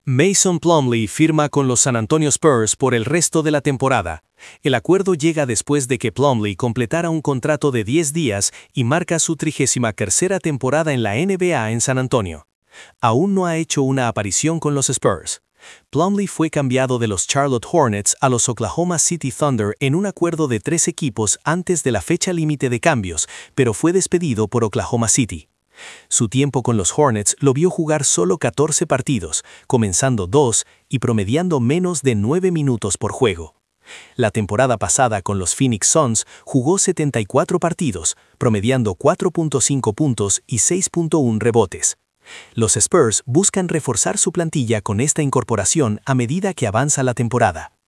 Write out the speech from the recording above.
Mason Plumlee firma con los San Antonio Spurs por el resto de la temporada. El acuerdo llega después de que Plumlee completara un contrato de 10 días y marca su 33ª temporada en la NBA en San Antonio. Aún no ha hecho una aparición con los Spurs. Plumlee fue cambiado de los Charlotte Hornets a los Oklahoma City Thunder en un acuerdo de 3 equipos antes de la fecha límite de cambios, pero fue despedido por Oklahoma City. Su tiempo con los Hornets lo vio jugar solo 14 partidos, comenzando 2 y promediando menos de 9 minutos por juego. La temporada pasada con los Phoenix Suns jugó 74 partidos, promediando 4.5 puntos y 6.1 rebotes. Los Spurs buscan reforzar su plantilla con esta incorporación a medida que avanza la temporada.